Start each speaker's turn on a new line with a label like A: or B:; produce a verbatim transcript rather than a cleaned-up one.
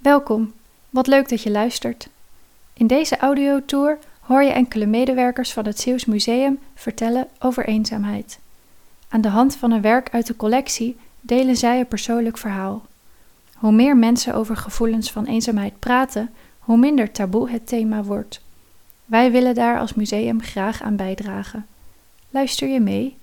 A: Welkom, wat leuk dat je luistert. In deze audiotour hoor je enkele medewerkers van het Zeeuws Museum vertellen over eenzaamheid. Aan de hand van een werk uit de collectie delen zij een persoonlijk verhaal. Hoe meer mensen over gevoelens van eenzaamheid praten, hoe minder taboe het thema wordt. Wij willen daar als museum graag aan bijdragen. Luister je mee?